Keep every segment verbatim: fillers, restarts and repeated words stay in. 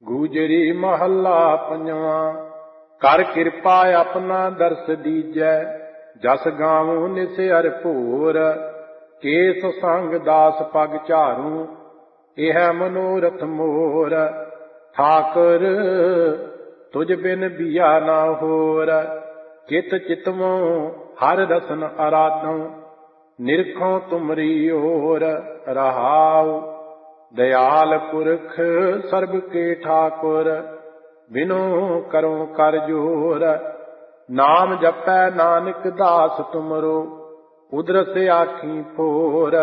ਗੂਜਰੀ ਮਹੱਲਾ ਪੰਜਵਾਂ। ਕਰ ਕਿਰਪਾ ਆਪਣਾ ਦਰਸ ਦੀਜੈ, ਜਸ ਗਾਵੂੰ ਨਿਸ ਹਰਿ ਭੋਰ। ਕੇਸ ਸੰਗ ਦਾਸ ਪਗ ਝਾਰੂ, ਇਹ ਮਨੋਰਥ ਮੋਰ। ਠਾਕੁਰ ਤੁਝ ਬਿਨ ਬੀਆ ਨਾ ਹੋਰ, ਚਿਤ ਚਿਤਵੋਂ ਹਰਿ ਰਸਨ ਅਰਾਧੋਂ। ਨਿਰਖੋਂ ਤੁਮਰੀ ਓਰ ਰਹਾਉ, ਦਇਆਲ ਪੁਰਖ ਸਰਬ ਕੇ ਠਾਕੁਰ। ਬਿਨੋ ਕਰੋ ਕਰ ਜੋਰ, ਨਾਮ ਜਪੈ ਨਾਨਕ ਦਾਸ ਤੁਮਰੋ। ਉਦਰਸ ਆਖੀ ਫੋਰ।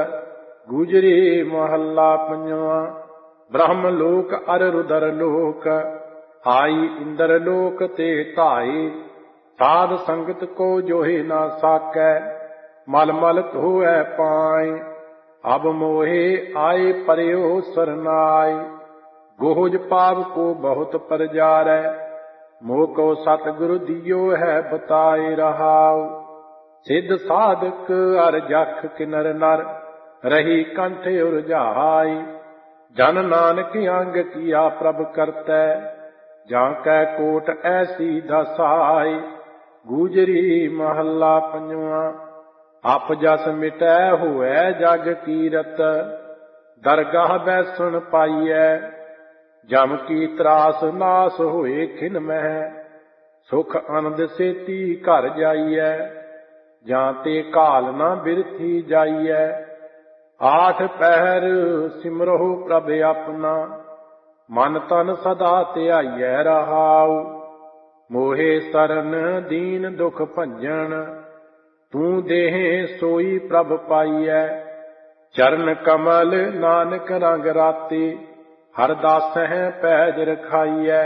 ਗੂਜਰੀ ਮਹੱਲਾ ਪੰਜਵਾਂ। ਬ੍ਰਹਮ ਲੋਕ ਅਰ ਰੁਦਰ ਲੋਕ, ਆਈ ਇੰਦਰ ਲੋਕ ਤੇ ਧਾਈ। ਸਾਧ ਸੰਗਤ ਕੋ ਜੋਹਿ ਨਾ ਸਾਕੈ, ਮਲ ਮਲ ਧੋਐ ਪਾਈ। ਅਬ ਮੋਹਿ ਆਏ ਪਰਿਓ ਸਰਨਾਈ, ਗੋਹਜ ਪਾਪ ਕੋ ਬਹੁਤ ਪਰਜਾਰੈ। ਮੋਹ ਕੋ ਸਤਿਗੁਰ ਦਿਓ ਹੈ ਬਤਾਏ ਰਹਾਉ। ਸਿੱਧ ਸਾਧਕ ਅਰ ਜਖ ਕਿਨਰ ਨਰ, ਰਹੀ ਕੰਠ ਉਰਝਾਈ। ਜਨ ਨਾਨਕ ਅੰਗ ਕੀਆ ਪ੍ਰਭ ਕਰਤੈ, ਜਾਂ ਕੈ ਕੋਟ ਐਸੀ ਦਸਾਈ। ਗੂਜਰੀ ਮਹੱਲਾ ਪੰਜਵਾਂ। ਅਪ ਜਸ ਮਿਟੈ ਹੋਐ ਜਗ ਕੀਰਤ, ਦਰਗਾਹ ਬੈਸਣ ਪਾਈਐ। ਜਮ ਕੀ ਤਰਾਸ ਨਾਸ ਹੋਏ ਖਿਨ ਮਹਿ, ਸੁਖ ਆਨੰਦ ਸੇਤੀ ਘਰ ਜਾਈਐ। ਜਾਂ ਤੇ ਕਾਲ ਨਾ ਬਿਰਥੀ ਜਾਈਐ, ਆਠ ਪਹਿਰ ਸਿਮਰਹੁ ਪ੍ਰਭ ਆਪਣਾ। ਮਨ ਤਨ ਸਦਾ ਧਿਆਈਐ ਰਹਾਉ, ਮੋਹਿ ਸਰਨ ਦੀਨ ਦੁਖ ਭੰਜਨ। ਤੂੰ ਦੇਹ ਸੋਈ ਪ੍ਰਭ ਪਾਈਐ, ਚਰਨ ਕਮਲ ਨਾਨਕ ਰੰਗ ਰਾਤੇ। ਹਰ ਦਾਸਹਿ ਪੈਜ ਰਖਾਈਐ।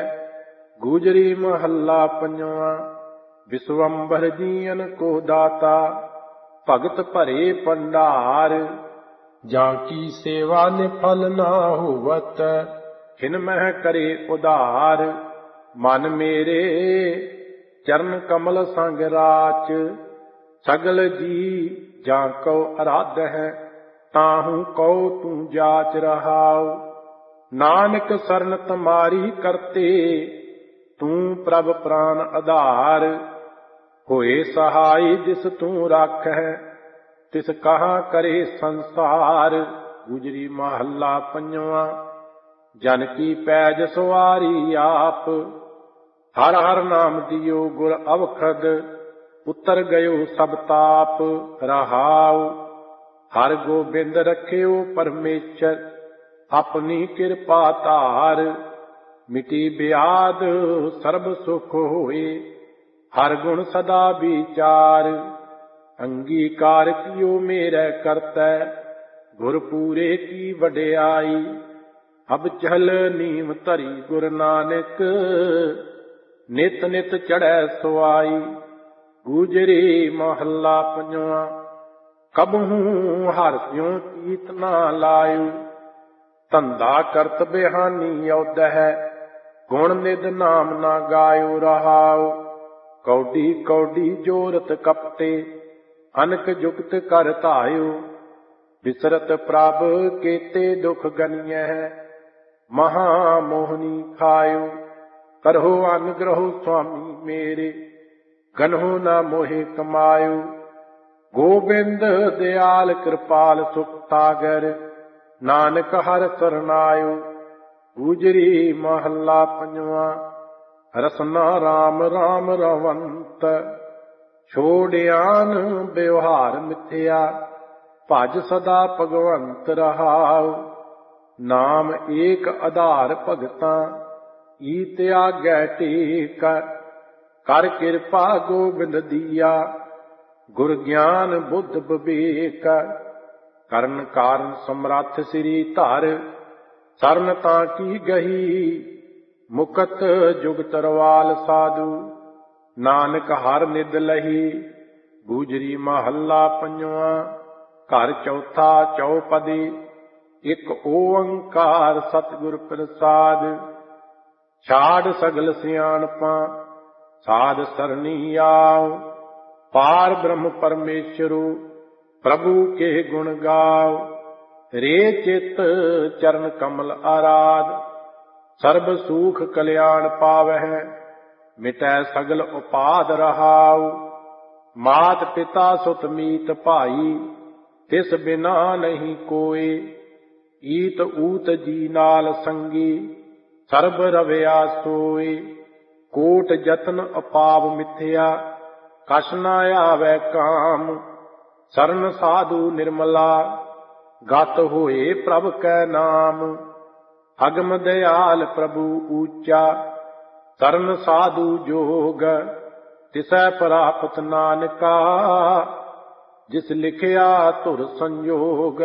ਗੂਜਰੀ ਮਹੱਲਾ ਪੰਜਵਾਂ। ਵਿਸਵੰਬਰ ਜੀਅਨ ਕੋ ਦਾਤਾ, ਭਗਤ ਭਰੇ ਭੰਡਾਰ। ਜਾਂ ਕੀ ਸੇਵਾ ਨਿਫਲ ਨਾ ਹੋਵਤ, ਖਿਨ ਮਹਿ ਕਰੇ ਉਧਾਰ। ਮਨ ਮੇਰੇ ਚਰਨ ਕਮਲ ਸੰਗ ਰਾਚ, ਸਗਲ ਜੀ ਜਾਂ ਕਉ ਅਰਾਧ ਹੈ। ਤਾਹੂ ਕਉ ਤੂੰ ਜਾਚ ਰਹਾਉ, ਨਾਨਕ ਸਰਨ ਤੁਮਾਰੀ ਕਰਤੇ। ਤੂੰ ਪ੍ਰਭ ਪ੍ਰਾਨ ਆਧਾਰ, ਹੋਏ ਸਹਾਈ ਜਿਸ ਤੂੰ ਰਾਖੈ। ਤਿਸ ਕਹਾ ਕਰੇ ਸੰਸਾਰ। ਗੁਜਰੀ ਮਹੱਲਾ ਪੰਜਵਾਂ। ਜਨ ਕੀ ਪੈਜ ਸਵਾਰੀ ਆਪ, ਹਰ ਹਰ ਨਾਮ ਦਿਓ ਗੁਰ ਅਵਖਦ। ਉਤਰ ਗਇਓ ਸਭ ਤਾਪ ਰਹਾਉ, ਹਰ ਗੋਬਿੰਦ ਰਖਿਓ ਪਰਮੇਸ਼ਰ। ਆਪਣੀ ਕਿਰਪਾ ਧਾਰ, ਮਿਟੀ ਬਿਆਦ ਸਰਬ ਸੁਖ ਹੋਏ। ਹਰ ਗੁਣ ਸਦਾ ਵਿਚਾਰ, ਅੰਗੀਕਾਰ ਕੀਓ ਮੇਰੇ ਕਰਤੈ। ਗੁਰ ਪੂਰੇ ਕੀ ਵਡਿਆਈ, ਅਬ ਚਲ ਨੀਮ ਧਰੀ ਗੁਰ ਨਾਨਕ। ਨਿਤ ਨਿਤ ਚੜ੍ਹੈ ਸੁਆਈ। ਗੂਜਰੀ ਮਹੱਲਾ ਪੰਜਵਾਂ। ਕਬਹੂ ਹਰਿ ਸਿਉ ਚੀਤ ਨਾ ਲਾਇਓ, ਧੰਦਾ ਕਰਤ ਬਿਹਾਨੀ ਔਧੈ। ਗੁਣ ਨਿਧ ਨਾਮ ਨਾ ਗਾਇਓ ਰਹਾਉ, ਕੌਡੀ ਕੌਡੀ ਜੋਰਤ ਕਪਟੇ। ਅਨਕ ਜੁਗਤ ਕਰ ਧਾਇਓ, ਬਿਸਰਤ ਪ੍ਰਭ ਕੇਤੇ ਦੁਖ ਗਨੀਐ। ਮਹਾ ਮੋਹਨੀ ਖਾਇਓ, ਕਰਹੁ ਅਨਗ੍ਰਹੁ ਸੁਆਮੀ ਮੇਰੇ। ਗਨਹੁ ਨਾ ਮੋਹਿ ਕਮਾਇਓ, ਗੋਬਿੰਦ ਦਿਆਲ ਕਿਰਪਾਲ ਸੁਖ ਸਾਗਰ। ਨਾਨਕ ਹਰਿ ਸਰਨਾਇਓ। ਗੂਜਰੀ ਮਹੱਲਾ ਪੰਜਵਾਂ। ਰਸਨਾ ਰਾਮ ਰਾਮ ਰਵੰਤ, ਛੋੜਿਆਨ ਵਿਵਹਾਰ ਮਿਥਿਆ। ਭਜ ਸਦਾ ਭਗਵੰਤ ਰਹਾਉ, ਨਾਮ ਏਕ ਆਧਾਰ ਭਗਤਾਂ। ਈ ਤਿਆਗੈ ਟੇਕ, ਕਰ ਕਿਰਪਾ ਗੋਬਿੰਦ ਦੀਆ। ਗੁਰ ਗਿਆਨ ਬੁੱਧ ਵਿਵੇਕ, ਕਰਨ ਕਾਰਨ ਸਮਰੱਥ ਸ੍ਰੀ ਧਰ। ਸਰਨ ਤਾਂ ਕੀ ਗਹੀ, ਮੁਕਤ ਜੁਗ ਤਰਵਾਲ ਸਾਧੂ। ਨਾਨਕ ਹਰ ਨਿਦ ਲਹੀ। ਗੂਜਰੀ ਮਹੱਲਾ ਪੰਜਵਾਂ। ਘਰ ਚੌਥਾ ਚੌਪਦੀ, ਇਕ ਓੰਕਾਰ ਸਤਿਗੁਰ ਪ੍ਰਸਾਦ। ਛਾੜ ਸਗਲ ਸਿਆਣਪਾਂ, ਸਾਧ ਸਰਣੀ ਆਓ। ਪਾਰ ਬ੍ਰਹਮ ਪਰਮੇਸ਼ਰੂ, ਪ੍ਰਭੂ ਕੇ ਗੁਣ ਗਾਓ। ਰੇ ਚਿਤ ਚਰਨ ਕਮਲ ਆਰਾਧ, ਸਰਬ ਸੂਖ ਕਲਿਆਣ ਪਾਵਹਿ, ਮਿਟੈ ਸਗਲ ਉਪਾਦ ਰਹਾਉ। ਮਾਤ ਪਿਤਾ ਸੁਤ ਮੀਤ ਭਾਈ, ਤਿਸ ਬਿਨਾ ਨਹੀਂ ਕੋਇ। ਈਤ ਊਤ ਜੀ ਨਾਲ ਸੰਗੀ, ਸਰਬ ਰਵਿਆ ਸੋਇ। ਕੋਟ ਜਤਨ ਅਪਾਵ ਮਿਥਿਆ, ਕਛ ਨਾ ਆਵੈ ਕਾਮ। ਸਰਨ ਸਾਧੂ ਨਿਰਮਲਾ, ਗਤ ਹੋਏ ਪ੍ਰਭ ਕੈ ਨਾਮ। ਅਗਮ ਦਿਆਲ ਪ੍ਰਭੂ ਊਚਾ, ਸਰਨ ਸਾਧੂ ਜੋਗ। ਤਿਸੈ ਪ੍ਰਾਪਤ ਨਾਨਕਾ, ਜਿਸ ਲਿਖਿਆ ਧੁਰ ਸੰਜੋਗ।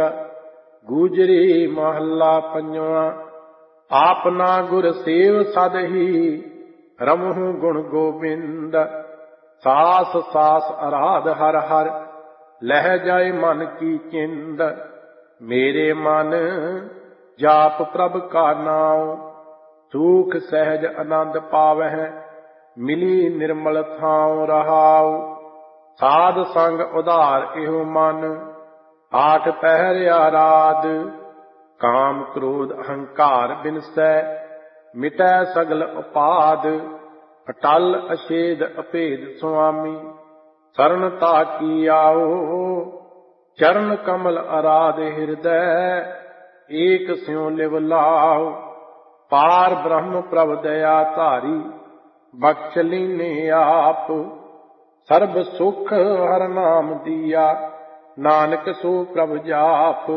ਗੂਜਰੀ ਮਹੱਲਾ ਪੰਜਵਾਂ। ਆਪਨਾ ਗੁਰ ਸੇਵ ਸਦ ਹੀ, ਰਮਹੁ ਗੁਣ ਗੋਬਿੰਦ। ਸਾਸ ਸਾਸ ਅਰਾਧ ਹਰ ਹਰ, ਲਹਿ ਜਾਏ ਮਨ ਕੀ ਚਿੰਦ। ਮੇਰੇ ਮਨ ਜਾਪ ਪ੍ਰਭ ਕਾ ਨਾਉ, ਸੂਖ ਸਹਿਜ ਆਨੰਦ ਪਾਵਹਿ। ਮਿਲੀ ਨਿਰਮਲ ਥਾਉ ਰਹਾਉ, ਸਾਧ ਸੰਗ ਉਧਾਰ ਇਹੋ ਮਨ। ਆਠ ਪਹਿਰਿਆ ਰਾਤ, ਕਾਮ ਕ੍ਰੋਧ ਅਹੰਕਾਰ ਬਿਨਸੈ। ਮਿਟੈ ਸਗਲ ਉਪਾਦ, ਅਟਲ ਅਛੇਦ ਅਭੇਦ ਸੁਆਮੀ। ਸਰਨ ਤਾਕੀ ਆਓ, ਚਰਨ ਕਮਲ ਅਰਾਧ ਹਿਰਦੈ। ਏਕ ਸਿਉ ਲਿਵ ਲਾਉ, ਪਾਰ ਬ੍ਰਹਮ ਪ੍ਰਭ ਦਇਆ ਧਾਰੀ। ਬਖਸ਼ ਲੀਨੇ ਆਪ, ਸਰਬ ਸੁਖ ਹਰ ਨਾਮ ਦੀਆ। ਨਾਨਕ ਸੋ ਪ੍ਰਭ ਜਾਪ।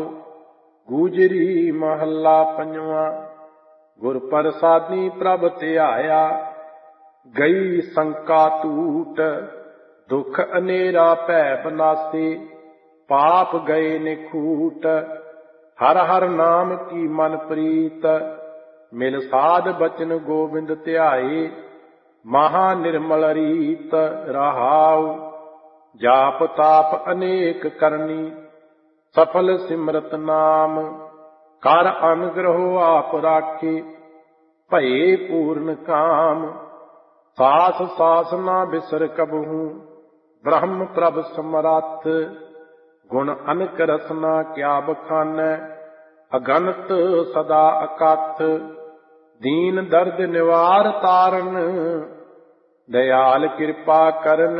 ਗੂਜਰੀ ਮਹੱਲਾ ਪੰਜਵਾਂ। ਗੁਰ ਪ੍ਰਸਾਦੀ ਪ੍ਰਭ ਧਿਆਇਆ, ਗਈ ਸੰਕਾ ਟੂਟ। ਦੁਖ ਅਨੇਰਾ ਭੈ ਬਨਾਸੀ, ਪਾਪ ਗਏ ਨਿਖੂਟ। ਹਰ ਹਰ ਨਾਮ ਕੀ ਮਨ ਪ੍ਰੀਤ, ਮਿਲ ਸਾਧ ਬਚਨ ਗੋਬਿੰਦ ਧਿਆਏ। ਮਹਾ ਨਿਰਮਲ ਰੀਤ ਰਹਾਉ, ਜਾਪ ਤਾਪ ਅਨੇਕ ਕਰਨੀ। ਸਫਲ ਸਿਮਰਤ ਨਾਮ, ਕਰ ਅਨਗ੍ਰਹੁ ਆਪ ਰਾਖੇ। ਭਏ ਪੂਰਨ ਕਾਮ, ਸਾਸ ਸਾਸ ਨਾ ਬਿਸਰ ਕਬਹੂ। ਬ੍ਰਹਮ ਪ੍ਰਭ ਸਮਰੱਥ, ਗੁਣ ਅਨਕ ਰਸਨਾ ਕਿਆ ਬਖਾਨੈ। ਅਗਨਤ ਸਦਾ ਅਕਥ, ਦੀਨ ਦਰਦ ਨਿਵਾਰ ਤਾਰਨ। ਦਇਆਲ ਕਿਰਪਾ ਕਰਨ,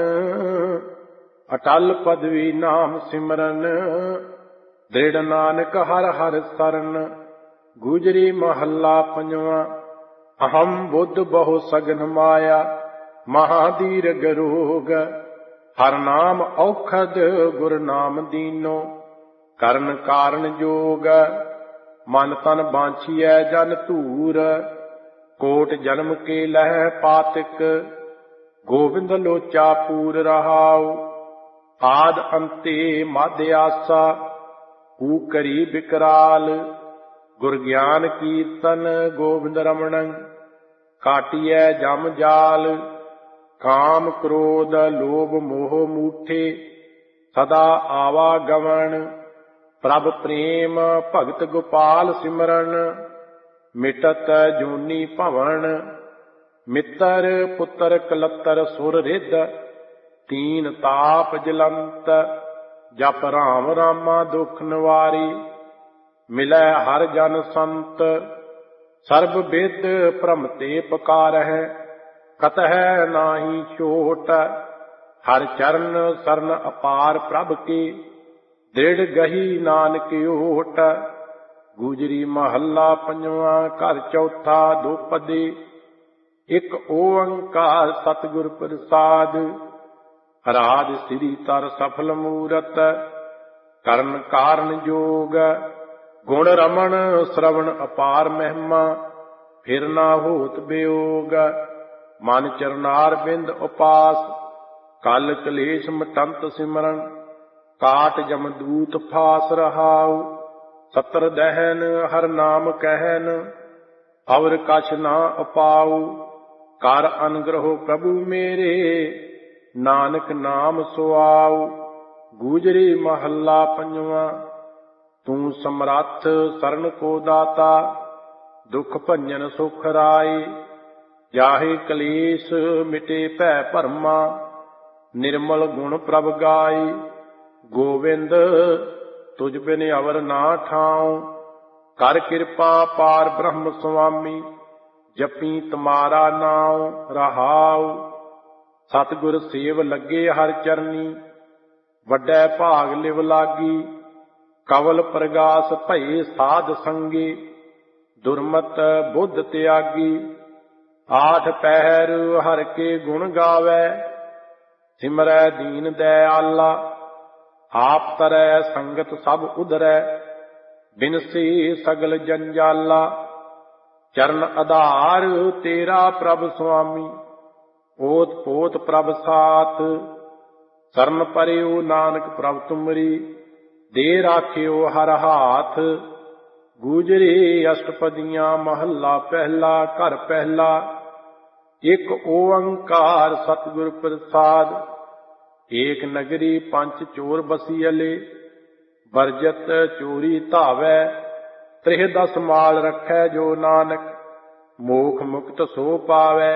ਅਟਲ ਪਦਵੀ ਨਾਮ ਸਿਮਰਨ। ਦ੍ਰਿੜ ਨਾਨਕ ਹਰ ਹਰ ਸਰਨ। ਗੂਜਰੀ ਮਹੱਲਾ ਪੰਜਵਾਂ। ਅਹੰ ਬੁੱਧ ਬਹੁ ਸਗਨ ਮਾਇਆ, ਮਹਾਦੀਰਘ ਰੋਗ। ਹਰ ਨਾਮ ਔਖਦ, ਗੁਰ ਨਾਮ ਦੀਨੋ। ਕਰਨ ਕਾਰਨ ਜੋਗ, ਮਨ ਤਨ ਬਾਂਛੀਐ ਜਨ ਧੂਰ। ਕੋਟ ਜਨਮ ਕੇ ਲਹਿ ਪਾਤਿਕ, ਗੋਬਿੰਦ ਲੋਚਾ ਪੂਰ ਰਹਾਉ। ਆਦ ਅੰਤੇ ਮਧ ਆਸਾ, ਕੂ ਕਰੀ ਬਿਕਰਾਲ। ਗੁਰ ਗਿਆਨ ਕੀਰਤਨ ਗੋਬਿੰਦ ਰਮਣੰ, ਕਾਟਿਐ ਜਮ ਜਾਲ। ਕਾਮ ਕ੍ਰੋਧ ਲੋਭ ਮੋਹ ਮੂਠੇ, ਸਦਾ ਆਵਾਗਮਨ। ਪ੍ਰਭ ਪ੍ਰੇਮ ਭਗਤ ਗੋਪਾਲ ਸਿਮਰਨ, ਮਿਟਤ ਜੂਨੀ ਭਵਨ। ਮਿੱਤਰ ਪੁੱਤਰ ਕਲੱਤਰ ਸੁਰ ਰਿੱਧ, ਤੀਨ ਤਾਪ ਜਲੰਤ। ਜਪ ਰਾਮ ਰਾਮਾ ਦੁਖ ਨਿਵਾਰੀ, ਮਿਲੈ ਹਰ ਜਨ ਸੰਤ। ਸਰਬ ਬਿਦ ਭ੍ਰਮ ਤੇ ਪੁਕਾਰਹਿ, ਕਤਹਿ ਨਾਹੀ ਛੋਟ। ਹਰ ਚਰਨ ਸਰਨ ਅਪਾਰ ਪ੍ਰਭ ਕੀ, ਦ੍ਰਿੜ ਗਹੀ ਨਾਨਕ ਓਟ। ਗੂਜਰੀ ਮਹੱਲਾ ਪੰਜਵਾਂ। ਘਰ ਚੌਥਾ ਦੋਪਦੀ, ਇਕ ਓੰਕਾਰ ਸਤਿਗੁਰ ਪ੍ਰਸਾਦ। ਰਾਜ ਸਿਰੀ ਤਰ ਸਫਲ ਮੂਰਤ, ਕਰਨ ਕਾਰਨ ਜੋਗ। ਗੁਣ ਰਮਣ ਸ਼ਰਵਣ ਅਪਾਰ ਮਹਿਮਾ, ਫਿਰ ਨਾ ਹੋਤ ਬਿਯੋਗ। ਮਨ ਚਰਨਾਰ ਬਿੰਦ ਉਪਾਸ, ਕਲ ਕਲੇਸ਼ ਮਟੰਤ ਸਿਮਰਨ। ਕਾਟ ਜਮਦੂਤ ਫਾਸ ਰਹਾਉ, ਸਤਰ ਦਹਿਨ ਹਰ ਨਾਮ ਕਹਿਨ। ਅਵਰ ਕਛ ਨਾ ਅਪਾਉ, ਕਰ ਅਨਗ੍ਰਹੁ ਪ੍ਰਭੂ ਮੇਰੇ। ਨਾਨਕ ਨਾਮ ਸੁਆਉ। ਗੂਜਰੀ ਮਹੱਲਾ ਪੰਜਵਾਂ। ਤੂੰ ਸਮਰੱਥ ਸਰਨ ਕੋ ਦਾਤਾ, ਦੁਖ ਭੰਜਨ ਸੁਖ ਰਾਈ। ਜਾਹੇ ਕਲੇਸ਼ ਮਿਟੇ ਭੈ ਭਰਮਾ, ਨਿਰਮਲ ਗੁਣ ਪ੍ਰਭ ਗਾਈ। ਗੋਵਿੰਦ ਤੁਝ ਬਿਨ ਅਵਰ ਨਾ ਠਾਉ, ਕਰ ਕਿਰਪਾ ਪਾਰ ਬ੍ਰਹਮ ਸੁਆਮੀ। ਜਪੀ ਤੁਮਾਰਾ ਨਾਉ ਰਹਾਉ। ਸਤਿਗੁਰ ਸੇਵ ਲੱਗੇ ਹਰ ਚਰਨੀ, ਵੱਡੈ ਭਾਗ ਲਿਵ ਲਾਗੀ। ਕਵਲ ਪ੍ਰਗਾਸ ਭਏ ਸਾਧ ਸੰਗੀ, ਦੁਰਮਤ ਬੁੱਧ ਤਿਆਗੀ। ਆਠ ਪਹਿਰ ਹਰ ਕੇ ਗੁਣ ਗਾਵੈ, ਸਿਮਰੈ ਦੀਨ ਦਇਆਲਾ। ਆਪ ਤਰੈ ਸੰਗਤ ਸਭ ਉਧਰੈ, ਬਿਨਸੀ ਸਗਲ ਜੰਜਾਲਾ। ਚਰਨ ਆਧਾਰ ਤੇਰਾ ਪ੍ਰਭ ਸੁਆਮੀ, ਓਤ ਪੋਤ ਪ੍ਰਭ ਸਾਥ। ਸਰਨ ਪਰਿਉ ਨਾਨਕ ਪ੍ਰਭ ਤੁਮਰੀ, ਦੇ ਰਾਖਿਓ ਹਰ ਹਾਥ। ਗੂਜਰੀ ਅਸ਼ਟਪਦੀਆਂ ਮਹੱਲਾ ਪਹਿਲਾ। ਘਰ ਪਹਿਲਾ। ਇੱਕ ਓੰਕਾਰ ਸਤਿਗੁਰ ਪ੍ਰਸਾਦ। ਏਕ ਨਗਰੀ ਪੰਚ ਚੋਰ ਬਸੀਅਲੇ, ਵਰਜਤ ਚੋਰੀ ਧਾਵੈ। ਤ੍ਰਿਹ ਦਸ ਮਾਲ ਰੱਖੈ ਜੋ ਨਾਨਕ, ਮੋਖ ਮੁਕਤ ਸੋ ਪਾਵੈ।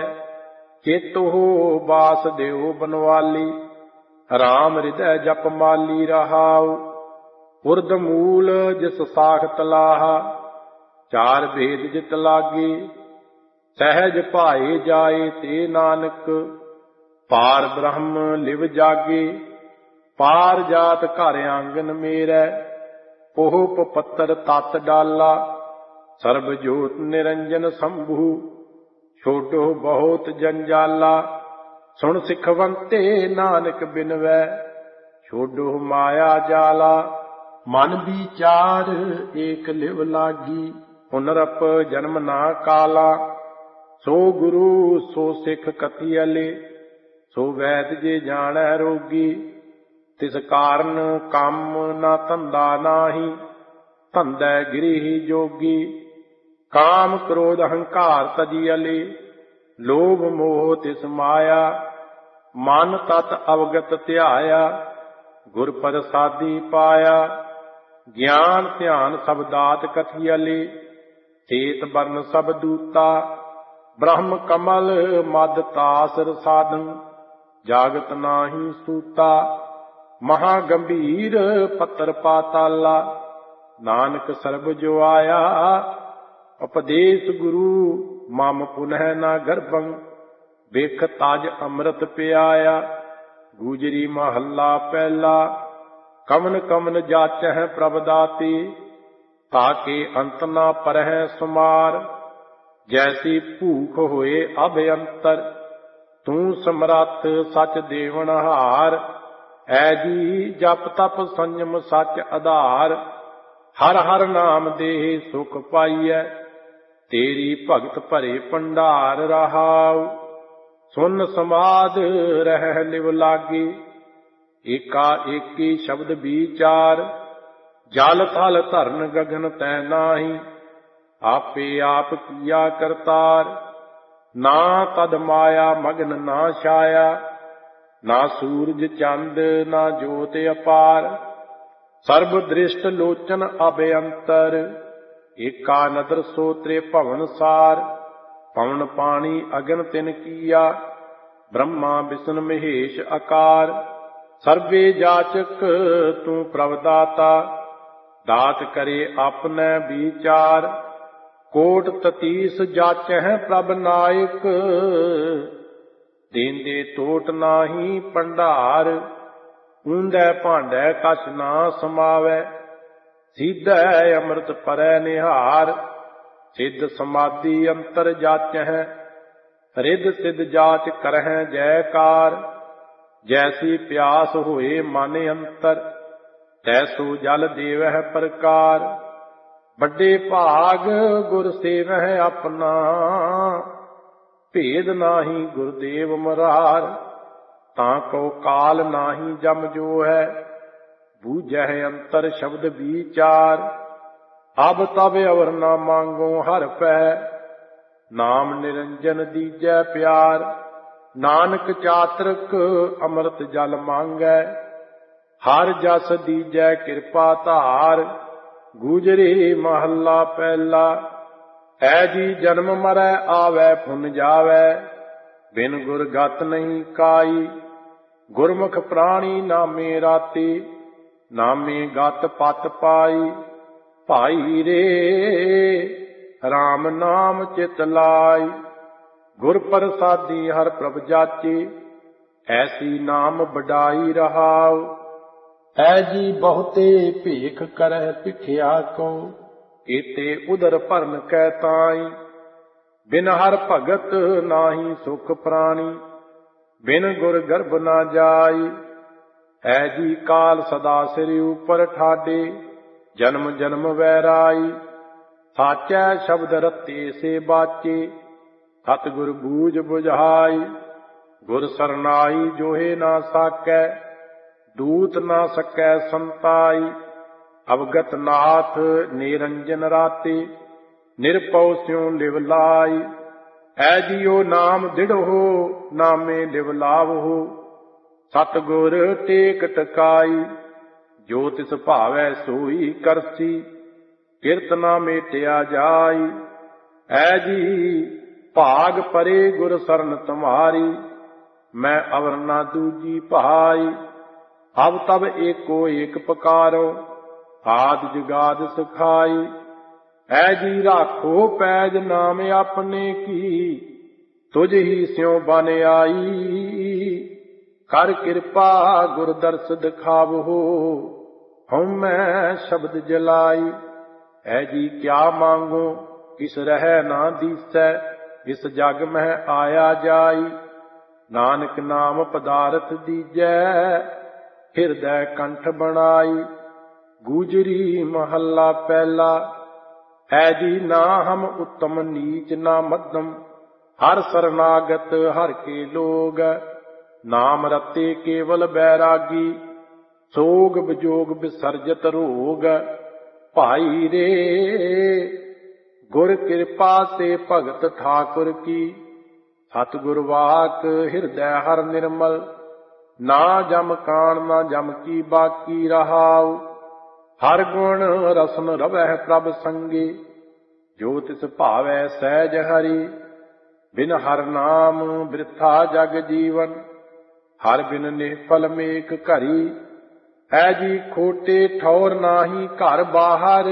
ਚੇਤੋ ਬਾਸ ਦਿਓ ਬਨਵਾਲੀ, ਰਾਮ ਹਿਰਦੈ ਜਪ ਮਾਲੀ ਰਹਾਉ। ਉਰਦ ਮੂਲ ਜਿਸ ਸਾਖ ਤਲਾਹਾ, ਚਾਰ ਭੇਦ ਜਿਤ ਲਾਗੀ। ਸਹਿਜ ਭਾਏ ਜਾਏ ਤੇ ਨਾਨਕ, ਪਾਰ ਬ੍ਰਹਮ ਲਿਵ ਜਾਗੇ। ਪਾਰ ਜਾਤ ਘਰ ਆਂਗਨ ਮੇਰੈ, ਉਹ ਪਪੱਤਰ ਤਤ ਡਾਲਾ। ਸਰਬ ਜੋਤ ਨਿਰੰਜਨ ਸੰਭੂ, ਛੋਡੋ ਬਹੁਤ ਜੰਜਾਲਾ। ਸੁਣ ਸਿਖਵੰਤੇ ਨਾਨਕ ਬਿਨਵੈ, ਛੋਡੋ ਮਾਇਆ ਜਾਲਾ। ਮਨ ਵਿਚਾਰ ਏਕ ਲਿਵ ਲਾਗੀ, ਪੁਨਰਪ ਜਨਮ ਨਾ ਕਾਲਾ। ਸੋ ਗੁਰੂ ਸੋ ਸਿੱਖ ਕਤੀਅਲੇ, ਸੋ ਵੈਦ ਜੇ ਜਾਣੈ ਰੋਗੀ। ਤਿਸ ਕਾਰਨ ਕੰਮ ਨਾ ਧੰਦਾ ਨਾਹੀ, ਧੰਦੈ ਗ੍ਰਹਿ ਜੋਗੀ। ਕਾਮ ਕ੍ਰੋਧ ਅਹੰਕਾਰ ਤਜੀਅਲੇ, ਲੋਭ ਮੋਹ ਤਿਸ ਮਾਇਆ। ਮਨ ਤਤ ਅਵਗਤ ਧਿਆਇਆ, ਗੁਰ ਪ੍ਰਸਾਦੀ ਪਾਇਆ। ਗਿਆਨ ਧਿਆਨ ਸਭ ਦਾਤ ਕਥੀਅਲੇ, ਚੇਤ ਬਰਨ ਸਭ ਦੂਤਾ। ਬ੍ਰਹਮ ਕਮਲ ਮਦ ਤਾਸ ਰਸਾਦਨ, ਜਾਗਤ ਨਾਹੀ ਸੂਤਾ। ਮਹਾ ਗੰਭੀਰ ਪੱਤਰ ਪਾਤਾਲਾ, ਨਾਨਕ ਸਰਬ ਜੋ ਆਇਆ। ਉਪਦੇਸ਼ ਗੁਰੂ ਮਮ ਪੁਨਹਿ ਨਾ ਗਰਭੰ, ਵੇਖ ਤਜ ਅੰਮ੍ਰਿਤ ਪਿਆਇਆ। ਗੂਜਰੀ ਮਹੱਲਾ ਪਹਿਲਾ। ਕਵਨ ਕਵਨ ਜਾਚਹਿ ਪ੍ਰਭ ਦਾਤੇ, ਤਾਕੇ ਅੰਤ ਨਾ ਪਰਹਿ ਸੁਮਾਰ। ਜੈਸੀ ਭੂਖ ਹੋਏ ਅਭ ਅੰਤਰ, ਤੂੰ ਸਮਰੱਥ ਸਚ ਦੇਵਨਹਾਰ। ਐ ਜੀ ਜਪ ਤਪ ਸੰਜਮ ਸਚ ਆਧਾਰ, ਹਰ ਹਰ ਨਾਮ ਦੇਹ ਸੁਖ ਪਾਈਐ। ਤੇਰੀ ਭਗਤ ਭਰੇ ਭੰਡਾਰ ਰਹਾਉ। ਸੁਨ ਸਮਾਧ ਰਹਿ ਲਿਵ ਲਾਗੇ, ਏਕਾ ਏਕੀ ਸ਼ਬਦ ਵਿਚਾਰ। ਜਲ ਥਲ ਧਰਨ ਗਗਨ ਤੈ ਨਾਹੀ, ਆਪੇ ਆਪ ਕੀਆ ਕਰਤਾਰ। ਨਾ ਤਦ ਮਾਇਆ ਮਗਨ ਨਾ ਛਾਇਆ, ਨਾ ਸੂਰਜ ਚੰਦ ਨਾ ਜੋਤ ਅਪਾਰ। ਸਰਬ ਦ੍ਰਿਸ਼ਟ ਲੋਚਨ ਅਭਯੰਤਰ, ਏਕਾ ਨਦਰ ਸੋ ਤ੍ਰੇ ਭਵਨ ਸਾਰ। ਪਵਨ ਪਾਣੀ ਅਗਨ ਤਿਨ ਕੀਆ, ਬ੍ਰਹਮਾ ਵਿਸ਼ਨ ਮਹੇਸ਼ ਆਕਾਰ। ਸਰਬੇ ਜਾਚਕ ਤੂੰ ਪ੍ਰਭ ਦਾਤਾ, ਦਾਤ ਕਰੇ ਆਪਨੈ ਵਿਚਾਰ। ਕੋਟ ਤਤੀਸ ਜਾਚਹਿ ਪ੍ਰਭ ਨਾਇਕ, ਦੇਂਦੇ ਟੋਟ ਨਾਹੀ ਭੰਡਾਰ। ਊਂਧੈ ਭਾਂਡੈ ਕਛ ਨਾ ਸਮਾਵੈ, ਸੀਧੈ ਅੰਮ੍ਰਿਤ ਪਰੈ ਨਿਹਾਰ। ਸਿੱਧ ਸਮਾਧੀ ਅੰਤਰ ਜਾਚਹਿ, ਰਿੱਧ ਸਿੱਧ ਜਾਚ ਕਰਹਿ ਜੈਕਾਰ। ਜੈਸੀ ਪਿਆਸ ਹੋਏ ਮਨ ਅੰਤਰ, ਤੈਸੋ ਜਲ ਦੇਵਹਿ ਪ੍ਰਕਾਰ। ਵੱਡੇ ਭਾਗ ਗੁਰ ਸੇਵਹਿ ਆਪਣਾ, ਭੇਦ ਨਾਹੀ ਗੁਰਦੇਵ ਮਰਾਰ। ਤਾਂ ਕੋ ਕਾਲ ਨਾਹੀ ਜਮ ਜੋ ਹੈ, ਬੂਝਹਿ ਅੰਤਰ ਸ਼ਬਦ ਵਿਚਾਰ। ਅਬ ਤਬ ਅਵਰ ਨਾ ਮੰਗੋ ਹਰ ਪੈ, ਨਾਮ ਨਿਰੰਜਨ ਦੀਜੈ ਪਿਆਰ। ਨਾਨਕ ਚਾਤ੍ਰਿਕ ਅੰਮ੍ਰਿਤ ਜਲ ਮੰਗੈ, ਹਰ ਜਸ ਦੀਜੈ ਕਿਰਪਾ ਧਾਰ। ਗੂਜਰੀ ਮਹੱਲਾ ਪਹਿਲਾ। ਐ ਜੀ ਜਨਮ ਮਰੈ ਆਵੈ ਪੁਨ ਜਾਵੈ, ਬਿਨ ਗੁਰ ਗਤ ਨਹੀਂ ਕਾਈ। ਗੁਰਮੁਖ ਪ੍ਰਾਣੀ ਨਾਮੇ ਰਾਤੀ, ਨਾਮੇ ਗਤ ਪਤ ਪਾਈ। ਭਾਈ ਰੇ RAM ਨਾਮ ਚਿਤ ਲਾਈ। ਗੁਰ ਪ੍ਰਸਾਦੀ ਹਰ ਪ੍ਰਭ ਜਾਚੇ, ਐਸੀ ਨਾਮ ਵਡਾਈ ਰਹਾਉ। ਐ ਜੀ ਬਹੁਤੇ ਭੇਖ ਕਰਹਿ ਭਿਖਿਆ ਕੋ, ਏਤੇ ਉਦਰ ਭਰਨ ਕੈ ਤਾਈ। ਬਿਨ ਹਰ ਭਗਤ ਨਾਹੀ ਸੁਖ ਪ੍ਰਾਣੀ, ਬਿਨ ਗੁਰ ਗਰਭ ਨਾ ਜਾਈ। ਐ ਜੀ ਕਾਲ ਸਦਾ ਸਿਰ ਉਪਰ ਠਾਡੇ, ਜਨਮ ਜਨਮ ਵੈਰਾਈ। ਸਾਚੈ ਸ਼ਬਦ ਰਤੇ ਸੇ ਬਾਚੇ, ਸਤਿਗੁਰ ਬੂਝ ਬੁਝਾਈ। ਗੁਰ ਸਰਨਾਈ ਜੋਹੇ ਨਾ ਸਾਕੈ, ਦੂਤ ਨਾ ਸਕੈ ਸੰਤਾਈ। ਅਵਗਤ ਨਾਥ ਨਿਰੰਜਨ ਰਾਤੇ, ਨਿਰਭਉ ਸਿਉ ਲਿਵ ਲਾਈ। ਐ ਜੀਓ ਨਾਮ ਦਿੜੋ, ਨਾਮੇ ਲਿਵ ਲਾਵਹੁ। ਸਤਿਗੁਰ ਟੇਕ ਟਕਾਈ, ਜੋ ਤਿਸ ਭਾਵੈ ਸੋਈ ਕਰਸੀ। ਕਿਰਤ ਨਾ ਮੇਟਿਆ ਜਾਈ। ਐ ਜੀ ਭਾਗ ਪਰੇ ਗੁਰ ਸਰਨ ਤੁਮਾਰੀ, ਮੈਂ ਅਵਰ ਨਾ ਦੂਜੀ ਭਾਈ। ਹਵ ਤਬ ਏਕੋ ਏਕ ਪੁਕਾਰੋ, ਆਦਿ ਜੁਗਾਦਿ ਸਿਖਾਈ। ਐ ਜੀ ਰਾਖੋ ਪੈਜ ਨਾਮ ਆਪਣੇ ਕੀ, ਤੁਝ ਹੀ ਸਿਉ ਬਨ ਆਈ। ਕਰ ਕਿਰਪਾ ਗੁਰ ਦਰਸ ਦਿਖਾਵਹੁ, ਹਉਮੈ ਸ਼ਬਦ ਜਲਾਈ। ਐ ਜੀ ਕਿਆ ਮੰਗੋ ਕਿਸ ਰਹਿ ਨਾ ਦੀਸੈ, ਇਸ ਜਗ ਮਹਿ ਆਇਆ ਜਾਈ। ਨਾਨਕ ਨਾਮ ਪਦਾਰਥ ਦੀਜੈ, ਹਿਰਦੈ ਕੰਠ ਬਣਾਈ। ਗੂਜਰੀ ਮਹੱਲਾ ਪਹਿਲਾ। ਐ ਜੀ ਨਾ ਹਮ ਉੱਤਮ ਨੀਚ ਨਾ ਮੱਧਮ, ਹਰ ਸਰਨਾਗਤ ਹਰ ਕੇ ਲੋਗ। ਨਾਮ ਰਤੇ ਕੇਵਲ ਬੈਰਾਗੀ, ਸੋਗ ਵਿਜੋਗ ਵਿਸਰਜਤ ਰੋਗ। ਭਾਈ ਰੇ ਗੁਰ ਕਿਰਪਾ ਸੇ ਭਗਤ ਠਾਕੁਰ ਕੀ, ਸਤਿਗੁਰ ਵਾਕ ਹਿਰਦੈ ਹਰ ਨਿਰਮਲ। ਨਾ ਜਮ ਕਾਣ ਨਾ ਜਮ ਕੀ ਬਾਕੀ ਰਹਾਉ। ਹਰ ਗੁਣ ਰਸਨ ਰਵਹਿ ਪ੍ਰਭ ਸੰਗੇ, ਜੋ ਤਿਸ ਭਾਵੈ ਸਹਿਜ ਹਰੀ। ਬਿਨ ਹਰ ਨਾਮ ਬਿਰਥਾ ਜਗ ਜੀਵਨ, ਹਰ ਬਿਨ ਨਿਹਫਲ ਮੇਕ ਘਰੀ। ਐ ਜੀ ਖੋਟੇ ਠੌਰ ਨਾਹੀ ਘਰ ਬਾਹਰ,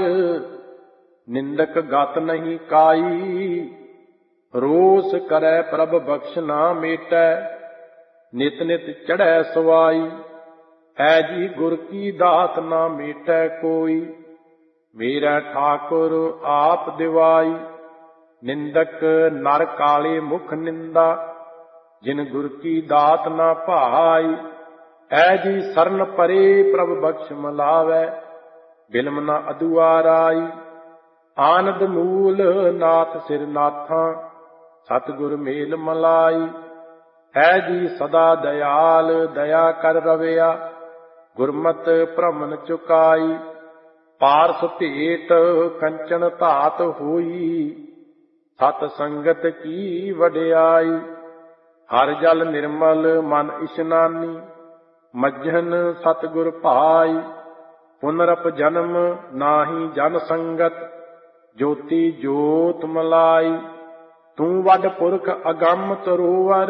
ਨਿੰਦਕ ਗਤ ਨਹੀਂ ਕਾਈ। ਰੋਸ ਕਰੈ ਪ੍ਰਭ ਬਖਸ਼ ਨਾ ਮੇਟੈ, ਨਿਤ ਨਿਤ ਚੜ੍ਹੈ ਸਵਾਈ। ਐ ਜੀ ਗੁਰ ਕੀ ਦਾਤ ਨਾ ਮੇਟੈ ਕੋਈ, ਮੇਰਾ ਠਾਕੁਰ ਆਪ ਦਿਵਾਈ। ਨਿੰਦਕ ਨਰ ਕਾਲੇ ਮੁਖ ਨਿੰਦਾ, ਜਿਨ ਗੁਰ ਕੀ ਦਾਤ ਨਾ ਭਾਈ। ਐ ਜੀ ਸਰਨ ਪਰੇ ਪ੍ਰਭ ਬਖਸ਼ ਮਲਾਵੈ, ਬਿਲਮ ਨਾ ਅਦੁਆਰਾਈ। ਆਨੰਦ ਮੂਲ ਨਾਥ ਸਿਰ ਨਾਥਾਂ, ਸਤਿਗੁਰ ਮੇਲ ਮਲਾਈ। ਹੈ ਜੀ ਸਦਾ ਦਇਆਲ ਦਇਆ ਕਰ ਰਵਿਆ, ਗੁਰਮਤਿ ਭ੍ਰਮਨ ਚੁਕਾਈ। ਪਾਰਸ ਭੇਟ ਕੰਚਨ ਧਾਤ ਹੋਈ, ਸਤ ਸੰਗਤ ਕੀ ਵਡਿਆਈ। ਹਰ ਜਲ ਨਿਰਮਲ ਮਨ ਇਸ਼ਨਾਨੀ, ਮੱਝਨ ਸਤਿਗੁਰ ਭਾਈ। ਪੁਨਰਪ ਜਨਮ ਨਾਹੀ ਜਨ ਸੰਗਤ, ਜੋਤੀ ਜੋਤ ਮਲਾਈ। ਤੂੰ ਵੱਡ ਪੁਰਖ ਅਗੰਮ ਤਰੋਵਰ,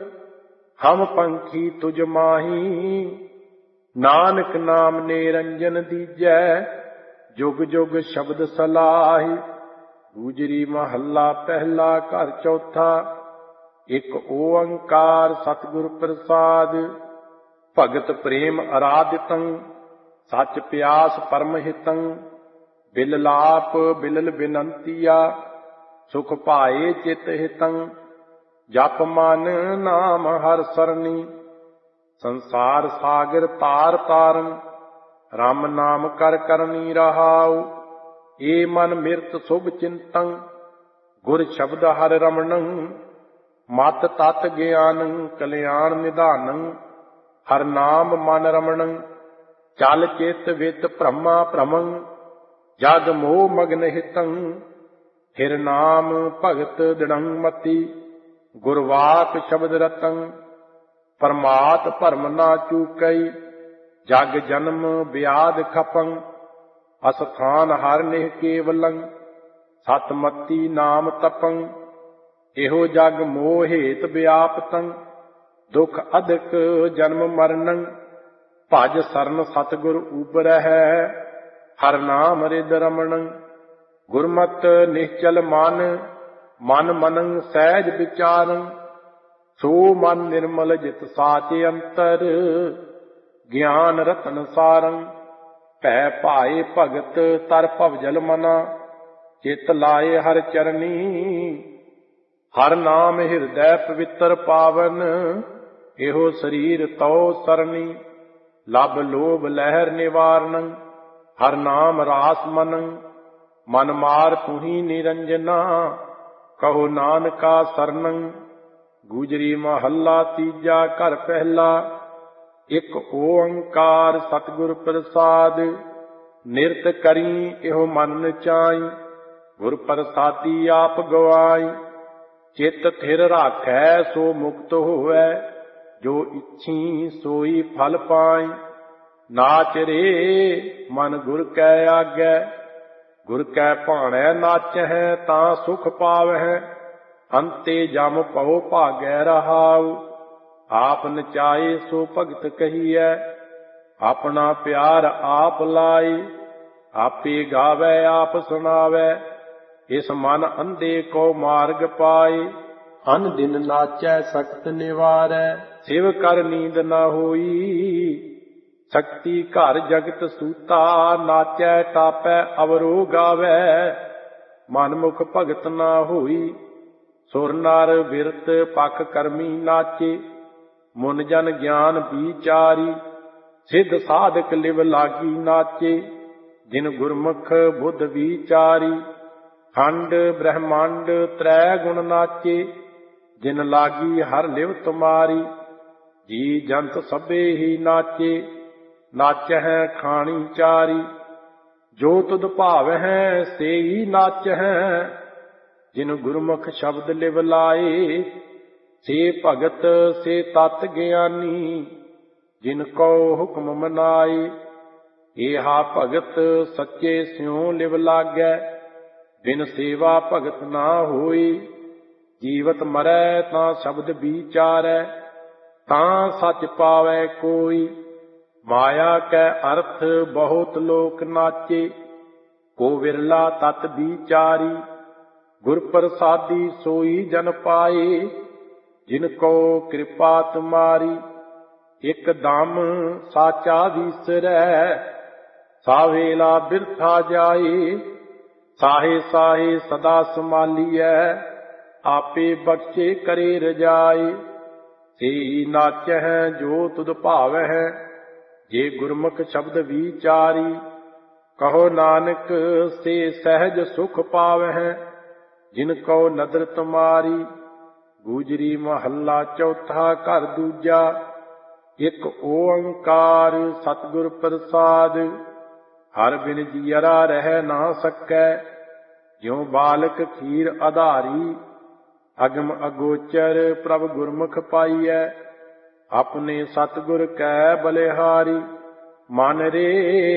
ਹਮ ਪੰਖੀ ਤੁਝ ਮਾਹੀ। ਨਾਨਕ ਨਾਮ ਨਿਰੰਜਨ ਦੀਜੈ, ਜੁਗ ਜੁਗ ਸ਼ਬਦ ਸਲਾਹੀ। ਗੂਜਰੀ ਮਹੱਲਾ ਪਹਿਲਾ ਘਰ ਚੌਥਾ। ਇੱਕ ਓੰਕਾਰ ਸਤਿਗੁਰ ਪ੍ਰਸਾਦ। ਭਗਤ ਪ੍ਰੇਮ ਅਰਾਧਿਤੰ, ਸੱਚ ਪਿਆਸ ਪਰਮ ਹਿਤੰ। ਬਿਲ ਲਾਪ ਬਿਲਲ ਬਿਨੰਤੀਆ, ਸੁਖ ਪਾਏ ਚਿਤ ਹਿਤੰ। ਜਪ ਮਨ ਨਾਮ ਹਰ ਸਰਨੀ, ਸੰਸਾਰ ਸਾਗਰ ਤਾਰ ਤਾਰਨ। ਰਾਮ ਨਾਮ ਕਰ ਕਰਨੀ ਰਹਾਉ, ਏ ਮਨ ਮਿਰਤ ਸੁਭ ਚਿੰਤੰ। ਗੁਰ ਸ਼ਬਦ ਹਰਿ ਰਮਣੰ, ਮਤ ਤਤ ਗਿਆਨੰ ਕਲਿਆਣ ਨਿਧਾਨੰ। ਹਰ ਨਾਮ ਮਨ ਰਮਣੰ, ਚਲ ਚਿਤ ਵਿਤ ਭ੍ਰਮਾ ਭ੍ਰਮੰ। ਜਗ ਮੋਹ ਮਗਨ ਹਿਤੰ, ਹਿਰ ਨਾਮ ਭਗਤ ਦ੍ਰਿੜੰ ਮਤੀ। ਗੁਰਵਾਕ ਸ਼ਬਦ ਰਤੰ, ਪਰਮਾਤ ਭਰਮ ਨਾ ਚੂਕਈ। ਜਗ ਜਨਮ ਵਿਆਦ ਖਪੰ, ਅਸਥਾਨ ਹਰ ਨਿਹ ਕੇਵਲੰ। ਸਤਮਤੀ ਨਾਮ ਤਪੰ, ਇਹੋ ਜਗ ਮੋਹ ਹੇਤ ਵਿਆਪਤੰ। ਦੁਖ ਅਧਿਕ ਜਨਮ ਮਰਨੰ, ਭਜ ਸਰਨ ਸਤਿਗੁਰ ਉਬਰਹਿ। ਹਰ ਨਾਮ ਰਿਦ ਰਮਣੰ, ਗੁਰਮਤਿ ਨਿਸ਼ਚਲ ਮਨ, ਮਨ ਮਨੰ ਸਹਿਜ ਵਿਚਾਰੰ, ਸੋ ਮਨ ਨਿਰਮਲ ਜਿਤ ਸਾਚੇ ਅੰਤਰ, ਗਿਆਨ ਰਤਨ ਸਾਰੰ। ਭੈ ਭਾਏ ਭਗਤ ਤਰ ਭਵਜਲ ਮਨਾ, ਚਿਤ ਲਾਏ ਹਰ ਚਰਨੀ। ਹਰ ਨਾਮ ਹਿਰਦੈ ਪਵਿੱਤਰ ਪਾਵਨ, ਇਹੋ ਸਰੀਰ ਤਉ ਸਰਨੀ। ਲਬ ਲੋਭ ਲਹਿਰ ਨਿਵਾਰਨੰ, ਹਰ ਨਾਮ ਰਾਸ ਮਨੰ। ਮਨ ਮਾਰ ਤੁਹੀ ਨਿਰੰਜਨਾ, ਕਹੋ ਨਾਨਕਾ ਸਰਨੰ। ਗੁਜਰੀ ਮਹੱਲਾ ਤੀਜਾ ਘਰ ਪਹਿਲਾ, ਇੱਕ ਓੰਕਾਰ ਸਤਿਗੁਰ ਪ੍ਰਸਾਦਿ। ਨਿਰਤ ਕਰੀ ਇਹੋ ਮਨ ਨਚਾਈ, ਗੁਰ ਪ੍ਰਸਾਦੀ ਆਪ ਗਵਾਈ। ਚਿਤ ਥਿਰ ਰਾਖੈ ਸੋ ਮੁਕਤ ਹੋਵੈ, ਜੋ ਇੱਛੀ ਸੋਈ ਫਲ ਪਾਈ। ਨਾਚ ਰੇ ਮਨ ਗੁਰ ਕੈ ਆਗੈ, ਗੁਰ ਕੈ ਭਾਣੈ ਨਾਚਹਿ ਤਾਂ ਸੁਖ ਪਾਵਹਿ। ਅੰਤੇ ਜਮ ਭਉ ਭਾਗੈ ਰਹਾਉ, ਆਪ ਨਚਾਏ ਸੋ ਭਗਤ ਕਹੀਐ। ਆਪਣਾ ਪਿਆਰ ਆਪ ਲਾਈ, ਆਪੇ ਗਾਵੈ ਆਪ ਸੁਣਾਵੈ। ਇਸ ਮਨ ਅੰਧੇ ਕੋ ਮਾਰਗ ਪਾਏ, ਅਨ ਦਿਨ ਨਾਚੈ ਸਖਤ ਨਿਵਾਰੈ। ਸਿਵ ਕਰ ਨੀਂਦ ਨਾ ਹੋਈ, ਸ਼ਕਤੀ ਘਰ ਜਗਤ ਸੂਤਾ। ਨਾਚੈ ਟਾਪੈ ਅਵਰੋ ਗਾਵੈ, ਮਨ ਮੁਖ ਭਗਤ ਨਾ ਹੋਈ। ਸੁਰ ਨਰ ਬਿਰਤ ਪਖ ਕਰਮੀ ਨਾਚੇ, ਮੁਨ ਜਨ ਗਿਆਨ ਵਿਚਾਰੀ। ਸਿੱਧ ਸਾਧਕ ਲਿਵ ਲਾਗੀ ਨਾਚੇ, ਜਿਨ ਗੁਰਮੁਖ ਬੁੱਧ ਵਿਚਾਰੀ। ਖੰਡ ਬ੍ਰਹਮੰਡ ਤ੍ਰੈ ਗੁਣ ਨਾਚੇ, ਜਿਨ ਲਾਗੀ ਹਰ ਲਿਵ ਤੁਮਾਰੀ। ਜੀ ਜੰਤ ਸਭੇ ਹੀ ਨਾਚੇ, ਨਾਚਹਿ ਖਾਣੀ ਚਾਰੀ। ਜੋ ਤੁਧ ਭਾਵਹਿ ਸੇਈ ਨਾਚਹਿ, ਜਿਨ ਗੁਰਮੁਖ ਸ਼ਬਦ ਲਿਵ ਲਾਏ। ਸੇ ਭਗਤ ਸੇ ਤਤ ਗਿਆਨੀ, ਜਿਨ ਕੋ ਹੁਕਮ ਮਨਾਏ। ਏਹਾ ਭਗਤ ਸੱਚੇ ਸਿਉ ਲਿਵ ਲਾਗੈ, ਬਿਨ ਸੇਵਾ ਭਗਤ ਨਾ ਹੋਈ। ਜੀਵਤ ਮਰੈ ਤਾਂ ਸ਼ਬਦ ਵਿਚਾਰੈ, ਤਾਂ ਸੱਚ ਪਾਵੈ ਕੋਈ। ਮਾਇਆ ਕੈ ਅਰਥ ਬਹੁਤ ਲੋਕ ਨਾਚੇ, ਕੋ ਵਿਰਲਾ ਤਤ ਵਿਚਾਰੀ। ਗੁਰ ਪ੍ਰਸਾਦੀ ਸੋਈ ਜਨ ਪਾਏ, ਜਿਨ ਕੋ ਕਿਰਪਾ ਤੁਮਾਰੀ। ਇਕ ਦਮ ਸਾਚਾ ਵੀਸਰੈ, ਸਾਵੇਲਾ ਬਿਰਥਾ ਜਾਏ। ਸਾਹੇ ਸਾਹੇ ਸਦਾ ਸੰਭਾਲੀਐ, ਆਪੇ ਬਖਸ਼ੇ ਕਰੇ ਰਜਾਈ। ਸੇ ਨਾਚਹਿ ਜੋ ਤੁਧ ਭਾਵਹਿ, ਜੇ ਗੁਰਮੁਖ ਸ਼ਬਦ ਵਿਚਾਰੀ। ਕਹੋ ਨਾਨਕ ਸੇ ਸਹਿਜ ਸੁਖ ਪਾਵਹਿ, ਜਿਨ ਕੋ ਨਦਰ ਤੁਮਾਰੀ। ਗੂਜਰੀ ਮਹੱਲਾ ਚੌਥਾ ਘਰ ਦੂਜਾ, ਇੱਕ ਓੰਕਾਰ ਸਤਿਗੁਰ ਪ੍ਰਸਾਦ। ਹਰ ਬਿਨ ਜੀਅਰਾ ਰਹਿ ਨਾ ਸਕੈ, ਜਿਉ ਬਾਲਕ ਖੀਰ ਆਧਾਰੀ। ਅਗਮ ਅਗੋਚਰ ਪ੍ਰਭ ਗੁਰਮੁਖ ਪਾਈਐ, ਆਪਣੇ ਸਤਿਗੁਰ ਕੈ ਬਲਿਹਾਰੀ। ਮਨ ਰੇ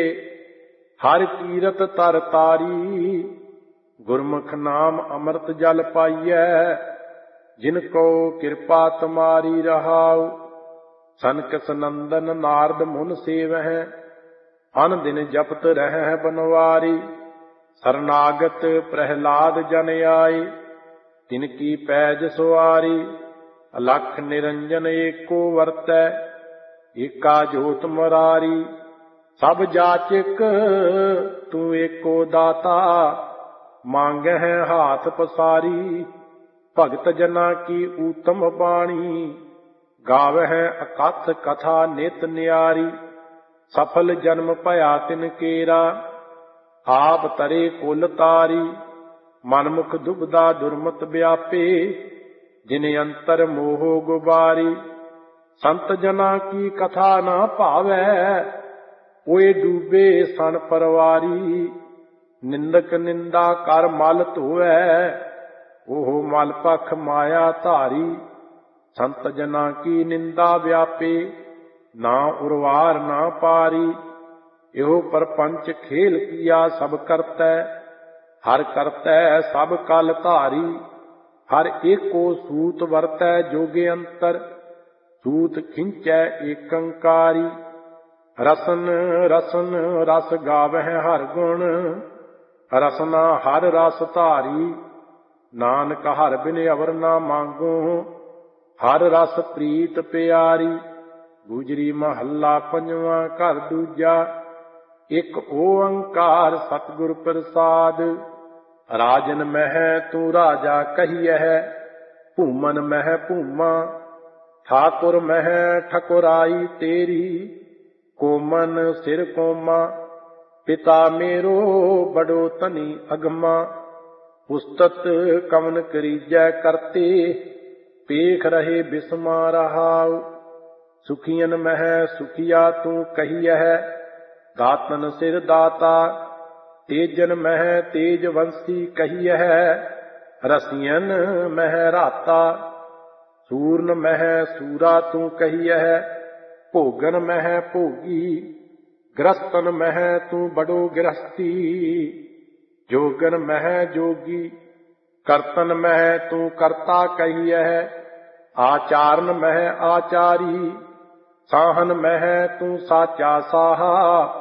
ਹਰ ਕੀਰਤ ਤਰ ਤਾਰੀ, ਗੁਰਮੁਖ ਨਾਮ ਅੰਮ੍ਰਿਤ ਜਲ ਪਾਈਐ। ਜਿਨ ਕੋ ਕਿਰਪਾ ਤੁਮਾਰੀ ਰਹਾਉ, ਸਨਕ ਸਨੰਦਨ ਨਾਰਦ ਮੁਨ ਸੇਵਹਿ। ਅਨ ਦਿਨ ਜਪਤ ਰਹਿ ਬਨਵਾਰੀ, ਸਰਨਾਗਤ ਪ੍ਰਹਿਲਾਦ ਜਨ ਆਏ। ਤਿਨ ਕੀ ਪੈਜ ਸੁਆਰੀ, ਅਲਖ ਨਿਰੰਜਨ ਏਕੋ ਵਰਤੈ। ਏਕਾ ਜੋਤ ਮੁਰਾਰੀ, ਸਭ ਜਾਚਕ ਤੂੰ ਏਕੋ ਦਾਤਾ। ਮੰਗਹਿ ਹਾਥ ਪਸਾਰੀ, ਭਗਤ ਜਨਾ ਕੀ ਊਤਮ ਬਾਣੀ। ਗਾਵਹਿ ਅਕਥ ਕਥਾ ਨਿਤ ਨਿਆਰੀ, ਸਫਲ ਜਨਮ ਭਇਆ ਤਿਨ ਕੇਰਾ। ਆਪ ਤਰੇ ਕੁਲ ਤਾਰੀ, ਮਨਮੁਖ ਦੁਬਦਾ ਦੁਰਮਤ ਵਿਆਪੇ। ਜਿਨ ਅੰਤਰ ਮੋਹ ਗੁਬਾਰੀ, ਸੰਤ ਜਨਾ ਕੀ ਕਥਾ ਨਾ ਭਾਵੈ। ਓਏ ਡੂਬੇ ਸਨ ਪਰਵਾਰੀ, ਨਿੰਦਕ ਨਿੰਦਾ ਕਰ ਮਲ ਧੋਵੈ। ਉਹ ਮਲ ਪਖ ਮਾਇਆ ਧਾਰੀ, ਸੰਤ ਜਨਾ ਕੀ ਨਿੰਦਾ ਵਿਆਪੇ। ਨਾ ਉਰਵਾਰ ਨਾ ਪਾਰੀ, ਇਹੋ ਪਰਪੰਚ ਖੇਲ ਕੀਆ ਸਭ ਕਰਤੈ। ਹਰ ਕਰਤੈ ਸਭ ਕਲ ਧਾਰੀ, ਹਰ ਏਕੋ ਸੂਤ ਵਰਤੈ ਜੋਗੇ ਅੰਤਰ। ਸੂਤ ਖਿੰਚੈ ਏਕੰਕਾਰੀ, ਰਸਨ ਰਸਨ ਰਸ ਗਾਵਹਿ ਹਰ ਗੁਣ। ਰਸਨਾ ਹਰ ਰਸ ਧਾਰੀ, ਨਾਨਕ ਹਰ ਬਿਨ ਅਵਰ ਨਾ ਮੰਗੋ। ਹਰ ਰਸ ਪ੍ਰੀਤ ਪਿਆਰੀ, ਗੁਜਰੀ ਮਹੱਲਾ ਪੰਜਵਾਂ ਘਰ ਦੂਜਾ। ਇੱਕ ਓੰਕਾਰ ਸਤਿਗੁਰ ਪ੍ਰਸਾਦ, ਰਾਜਨ ਮਹਿ ਤੂੰ ਰਾਜਾ ਕਹੀਐ, ਭੂਮਨ ਮਹਿ ਭੂਮਾ। ਠਾਕੁਰ ਮਹਿ ਠਕੁਰਾਈ ਤੇਰੀ, ਕੋਮਨ ਸਿਰ ਕੋਮਾ। ਪਿਤਾ ਮੇਰੋ ਬੜੋ ਧਨੀ ਅਗਮਾ, ਉਸਤਤ ਕਵਨ ਕਰੀਜੈ ਕਰਤੇ। ਪੇਖ ਰਹੇ ਬਿਸਮਾ ਰਹਾਉ, ਸੁਖੀਅਨ ਮਹਿ ਸੁਖੀਆ ਤੂੰ ਕਹੀਐ। ਦਾਤਨ ਸਿਰ ਦਾਤਾ, ਤੇਜਨ ਮਹਿ ਤੇਜਵੰਸੀ ਕਹੀਐ। ਰਸੀਅਨ ਮਹਿ ਰਾਤਾ, ਸੂਰਨ ਮਹਿ ਸੂਰਾ ਤੂੰ ਕਹੀਐ। ਭੋਗਨ ਮਹਿ ਭੋਗੀ, ਗ੍ਰਸਤਨ ਮਹਿ ਤੂੰ ਬੜੋ ਗ੍ਰਸਤੀ। ਜੋਗਨ ਮਹਿ ਜੋਗੀ, ਕਰਤਨ ਮਹਿ ਤੂੰ ਕਰਤਾ ਕਹੀਐ। ਆਚਾਰਨ ਮਹਿ ਆਚਾਰੀ, ਸਾਹਨ ਮਹਿ ਤੂੰ ਸਾਚਾ ਸਾਹਾ।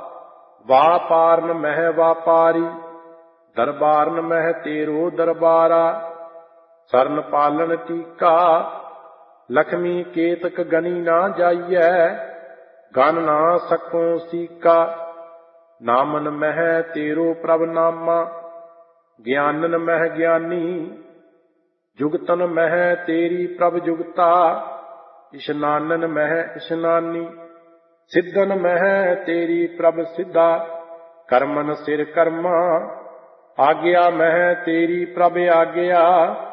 ਵਾਪਾਰਨ ਮਹਿ ਵਾਪਾਰੀ, ਦਰਬਾਰਨ ਮਹਿ ਤੇਰੋ ਦਰਬਾਰਾ। ਸਰਨ ਪਾਲਨ ਟੀਕਾ, ਲਖਮੀ ਕੇਤਕ ਗਨੀ ਨਾ ਜਾਈਐ। ਗਨ ਨਾ ਸਕੋ ਸੀਕਾ, ਨਾਮਨ ਮਹਿ ਤੇਰੋ ਪ੍ਰਭ ਨਾਮਾ। ਗਿਆਨਨ ਮਹਿ ਗਿਆਨੀ, ਜੁਗਤਨ ਮਹਿ ਤੇਰੀ ਪ੍ਰਭ ਜੁਗਤਾ। ਇਸ਼ਨਾਨਨ ਮਹਿ ਇਸ਼ਨਾਨੀ, ਸਿੱਧਨ ਮਹਿ ਤੇਰੀ ਪ੍ਰਭ ਸਿੱਧਾ। ਕਰਮਨ ਸਿਰ ਕਰਮਾ, ਆਗਿਆ ਮਹਿ ਤੇਰੀ ਪ੍ਰਭ ਆਗਿਆ।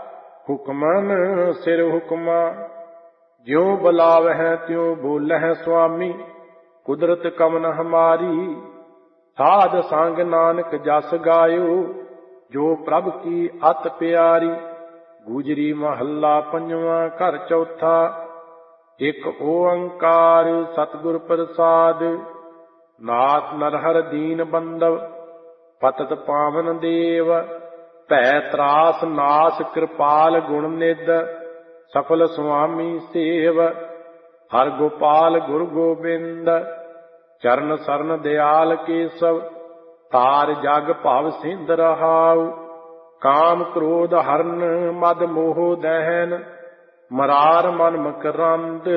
ਹੁਕਮਨ ਸਿਰ ਹੁਕਮਾ, ਜਿਉ ਬੁਲਾਵਹਿ ਤਿਉ ਬੋਲਹਿ ਸੁਆਮੀ। ਕੁਦਰਤ ਕਵਨ ਹਮਾਰੀ, ਸਾਧ ਸੰਗ ਨਾਨਕ ਜਸ ਗਾਇਓ। ਜੋ ਪ੍ਰਭ ਕੀ ਅਤ ਪਿਆਰੀ, ਗੁਜਰੀ ਮਹੱਲਾ ਪੰਜਵਾਂ ਘਰ ਚੌਥਾ। ਇੱਕ ਓੰਕਾਰ ਸਤਿਗੁਰ ਪ੍ਰਸਾਦ, ਨਾਥ ਨਰਹਰ ਦੀਨ ਬੰਦਵ। ਪਤਿਤ ਪਾਵਨ ਦੇਵ, ਭੈ ਤਰਾਸ ਨਾਸ ਕਿਰਪਾਲ ਗੁਣ ਨਿਧ। ਸਫਲ ਸੁਆਮੀ ਸੇਵ, ਹਰ ਗੋਪਾਲ ਗੁਰ ਗੋਬਿੰਦ। ਚਰਨ ਸਰਨ ਦਿਆਲ ਕੇਸਵ, ਤਾਰ ਜਗ ਭਵ ਸਿੰਧ ਰਹਾਉ। ਕਾਮ ਕ੍ਰੋਧ ਹਰਨ ਮਦ ਮੋਹ ਦਹਿਨ, ਮਰਾਰ ਮਨ ਮਕਰੰਦ।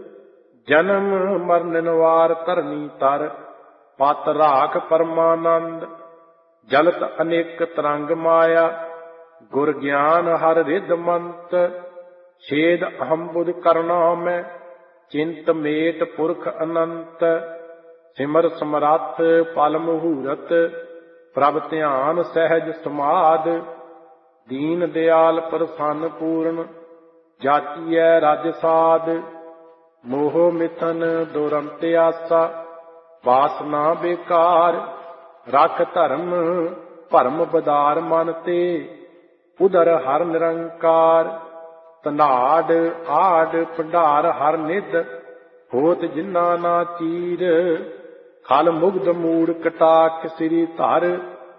ਜਨਮ ਮਰਨ ਨਿਵਾਰ ਧਰਨੀ ਤਰ, ਪਤ ਰਾਖ ਪਰਮਾਨੰਦ। ਜਲਤ ਅਨੇਕ ਤਰੰਗ ਮਾਇਆ, ਗੁਰ ਗਿਆਨ ਹਰ ਰਿਧ ਮੰਤ। ਛੇਦ ਅਹੰ ਬੁਧ ਕਰਨਾ ਮੈਂ, ਚਿੰਤ ਮੇਟ ਪੁਰਖ ਅਨੰਤ। ਸਿਮਰ ਸਮਰੱਥ ਪਲ ਮਹੂਰਤ, ਪ੍ਰਭ ਧਿਆਨ ਸਹਿਜ ਸਮਾਦ। ਦੀਨ ਦਿਆਲ ਪ੍ਰਸੰਨ ਪੂਰਨ, ਜਾਚੀਐ ਰਜ ਸਾਧ। ਮੋਹ ਮਿਥਨ ਦੁਰੰਤ ਆਸਾ, ਵਾਸਨਾ ਬੇਕਾਰ। ਰਖ ਧਰਮ ਭਰਮ ਬਦਾਰ ਮਨ ਤੇ, ਉਦਰ ਹਰ ਨਿਰੰਕਾਰ। ਧਨਾੜ ਆੜ ਭੰਡਾਰ ਹਰ ਨਿਧ, ਹੋਤ ਜਿਨਾ ਨਾ ਚੀਰ। ਖਲ ਮੁਗਧ ਮੂੜ ਕਟਾਕ ਸਿਰੀ ਧਰ,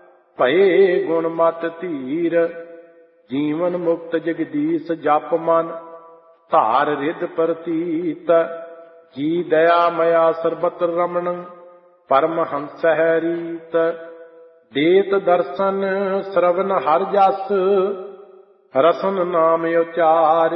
ਭਏ ਗੁਣ ਮਤ ਧੀਰ। ਜੀਵਨ ਮੁਕਤ ਜਗਦੀਸ਼ ਜਪ ਮਨ, ਧਾਰ ਰਿਧ ਪ੍ਰਤੀਤ। ਜੀ ਦਇਆ ਮਇਆ ਸਰਬਤ ਰਮਣ, ਪਰਮ ਹੰਸ ਹੈ ਰੀਤ। ਦੇਤ ਦਰਸ਼ਨ ਸਰਵਨ ਹਰ ਜਸ, ਰਸਨ ਨਾਮ ਉਚਾਰ।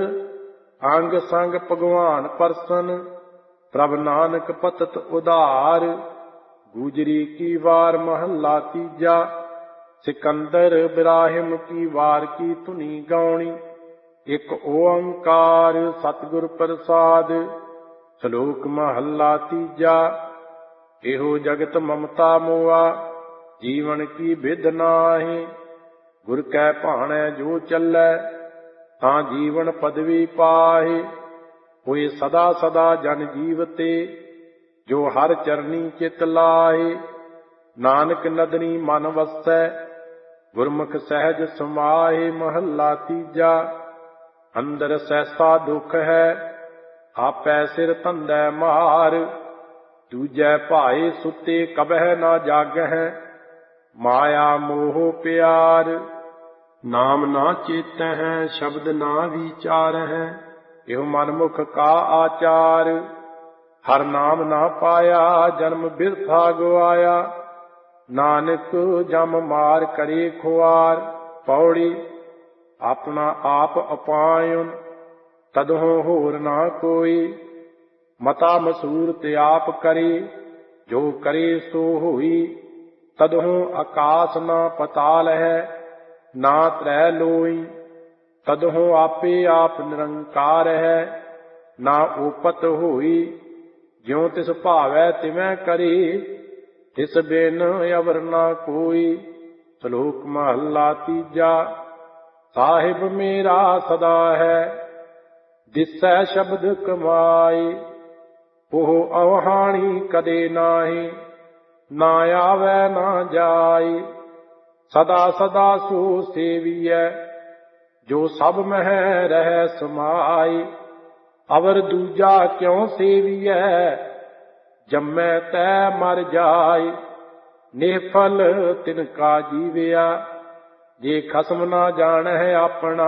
ਅੰਗ ਸੰਗ ਭਗਵਾਨ ਪਰਸਨ, ਪ੍ਰਭ ਨਾਨਕ ਪਤਤ ਉਧਾਰ। ਗੁਜਰੀ ਕੀ ਵਾਰ ਮਹੱਲਾ ਤੀਜਾ। ਸਿਕੰਦਰ ਬਿਰਾਹਿਮ ਕੀ ਵਾਰ ਕੀ ਧੁਨੀ ਗਾਉਣੀ। ਇੱਕ ਓੰਕਾਰ ਸਤਿਗੁਰ ਪ੍ਰਸਾਦ, ਸ਼ਲੋਕ ਮਹੱਲਾ ਤੀਜਾ। ਇਹੋ ਜਗਤ ਮਮਤਾ ਮੋਆ, ਜੀਵਨ ਕੀ ਬਿਧ ਨਾਹੀ। ਗੁਰ ਕੈ ਭਾਣੈ ਜੋ ਚੱਲੈ, ਤਾਂ ਜੀਵਨ ਪਦਵੀ ਪਾਹੇ। ਹੋਏ ਸਦਾ ਸਦਾ ਜਨ ਜੀਵਤੇ, ਜੋ ਹਰ ਚਰਨੀ ਚਿਤ ਲਾਹੇ। ਨਾਨਕ ਨਦਨੀ ਮਨ ਵਸੈ, ਗੁਰਮੁਖ ਸਹਿਜ ਸਮਾਹੇ। ਮਹੱਲਾ ਤੀਜਾ। ਅੰਦਰ ਸਹਿਸਾ ਦੁਖ ਹੈ, ਆਪੈ ਸਿਰ ਧੰਦੈ ਮਾਰ। ਦੂਜੈ ਭਾਏ ਸੁਤੇ ਕਬਹਿ ਨਾ ਜਾਗਹਿ, ਮਾਇਆ ਮੋਹ ਪਿਆਰ। ਨਾਮ ਨਾ ਚੇਤਹਿ, ਸ਼ਬਦ ਨਾ ਵਿਚਾਰਹਿ, ਇਹੋ ਮਨਮੁਖ ਕਾ ਆਚਾਰ। ਹਰ ਨਾਮ ਨਾ ਪਾਇਆ, ਜਨਮ ਬਿਰਥਾ ਗਵਾਇਆ। ਨਾਨਕ ਜਮ ਮਾਰ ਕਰੇ ਖੁਆਰ। ਪੌੜੀ ਆਪਣਾ ਆਪ ਅਪਾਇਨ ਤਦਹੋਂ ਹੋਰ ਨਾ ਕੋਈ। ਮਤਾ ਮਸੂਰਤ ਆਪ ਕਰੇ ਜੋ ਕਰੇ ਸੋ ਹੋਈ। ਤਦਹੋਂ ਆਕਾਸ ਨਾ ਪਤਾਲ ਹੈ ਨਾ ਤਰੈ ਲੋਈ। ਤਦਹੋਂ ਆਪੇ ਆਪ ਨਿਰੰਕਾਰ ਹੈ ਨਾ ਓਪਤ ਹੋਈ। ਜਿਉ ਤਿਸ ਭਾਵੈ ਤਿਵੈ ਕਰੀ ਤਿਸ ਬਿਨ ਅਵਰ ਨਾ ਕੋਈ। ਸ਼ਲੋਕ ਮਹੱਲਾ ਤੀਜਾ। ਸਾਹਿਬ ਮੇਰਾ ਸਦਾ ਹੈ ਦਿਸੈ ਸ਼ਬਦ ਕਮਾਈ। ਉਹ ਅਵਹਾਣੀ ਕਦੇ ਨਾਹੀ ਨਾ ਆਵੈ ਨਾ ਜਾਈ। ਸਦਾ ਸਦਾ ਸੋ ਸੇਵੀਐ ਜੋ ਸਭ ਮਹਿ ਰਹਿ ਸਮਾਈ। ਅਵਰ ਦੂਜਾ ਕਿਉ ਸੇਵੀਐ ਜੰਮੈ ਤੈ ਮਰ ਜਾਈ। ਨਿਹਫਲ ਤਿਨ ਕਾ ਜੀਵਿਆ ਜੇ ਖਸਮ ਨਾ ਜਾਣੈ ਆਪਣਾ।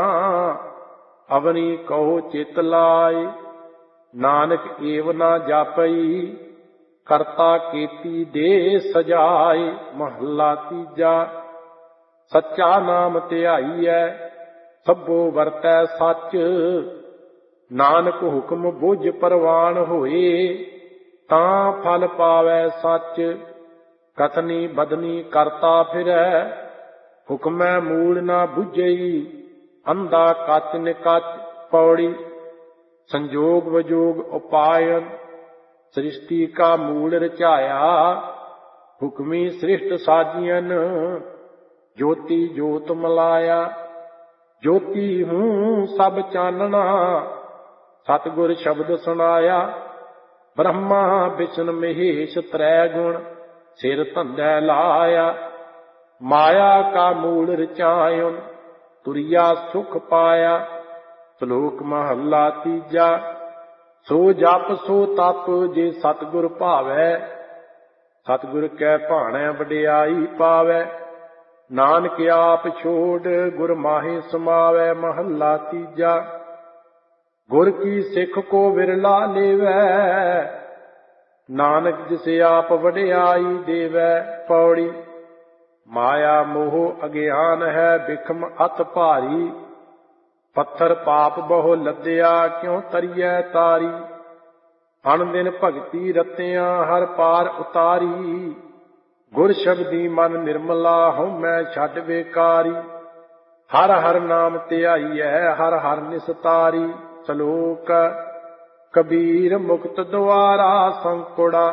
ਅਵਨੀ ਕਹੋ ਚਿਤ ਲਾਈ ਨਾਨਕ ਏਵ ਨਾ ਜਾਪਈ ਕਰਤਾ ਕੀਤੀ ਦੇ ਸਜਾਈ। ਮਹੱਲਾ ਤੀਜਾ। ਸੱਚਾ ਨਾਮ ਧਿਆਈਐ ਸਭੋ ਵਰਤੈ ਸੱਚ। ਨਾਨਕ ਹੁਕਮ ਬੁਝ ਪ੍ਰਵਾਨ ਹੋਏ ਤਾਂ ਫਲ ਪਾਵੈ ਸੱਚ। ਕਥਨੀ ਬਦਨੀ ਕਰਤਾ ਫਿਰੈ ਹੁਕਮੈ ਮੂਲ ਨਾ ਬੁਝਈ। ਅੰਧਾ ਕੱਚ ਨਿਕਚ। ਪੌੜੀ ਸੰਜੋਗ ਵਜੋਗ ਉਪਾਇਨ ਸ੍ਰਿਸ਼ਟੀ ਕਾ ਮੂਲ ਰਚਾਇਆ। ਹੁਕਮੀ ਸ੍ਰਿਸ਼ਟ ਸਾਜੀਅਨ ਜੋਤੀ ਜੋਤ ਮਲਾਇਆ। ਜੋਤੀ ਹੂੰ ਸਭ ਚਾਨਣਾ ਸਤਿਗੁਰ ਸ਼ਬਦ ਸੁਣਾਇਆ। ਬ੍ਰਹਮਾ ਵਿਸ਼ਨ ਮਹੇਸ਼ ਤ੍ਰੈ ਗੁਣ ਸਿਰ ਧੰਦੈ ਲਾਇਆ। ਮਾਇਆ ਕਾ ਮੂਲ ਰਚਾਇਨ ਤੁਰਿਆ ਸੁਖ ਪਾਇਆ। ਸ਼ਲੋਕ ਮਹੱਲਾ ਤੀਜਾ। ਸੋ ਜਪ ਸੋ ਤਪ ਜੇ ਸਤਿਗੁਰ ਭਾਵੈ ਸਤਿਗੁਰ ਕੈ ਭਾਣੈ ਵਡਿਆਈ ਪਾਵੈ। ਨਾਨਕ ਆਪ ਛੋੜ ਗੁਰ ਮਾਹੇ ਸਮਾਵੈ। ਮਹੱਲਾ ਤੀਜਾ। ਗੁਰ ਕੀ ਸਿੱਖ ਕੋ ਵਿਰਲਾ ਲੇਵੈ ਨਾਨਕ ਜਿਸ ਆਪ ਵਡਿਆਈ ਦੇਵੈ। ਪੌੜੀ ਮਾਇਆ ਮੋਹ ਅਗਿਆਨ ਹੈ ਬਿਖਮ ਅਤ ਭਾਰੀ। ਪੱਥਰ ਪਾਪ ਬਹੁ ਲੱਦਿਆ ਕਿਉ ਤਰੀਐ ਤਾਰੀ। ਅਣ ਦਿਨ ਭਗਤੀ ਰਤਿਆਂ ਹਰ ਪਾਰ ਉਤਾਰੀ। ਗੁਰ ਸ਼ਬਦੀ ਮਨ ਨਿਰਮਲਾ ਹਉਮੈ ਛੱਡ ਬੇਕਾਰੀ। ਹਰ ਹਰ ਨਾਮ ਧਿਆਈਐ ਹਰ ਹਰ ਨਿਸਤਾਰੀ। ਸ਼ਲੋਕ ਕਬੀਰ ਮੁਕਤ ਦੁਆਰਾ ਸੰਕੁੜਾ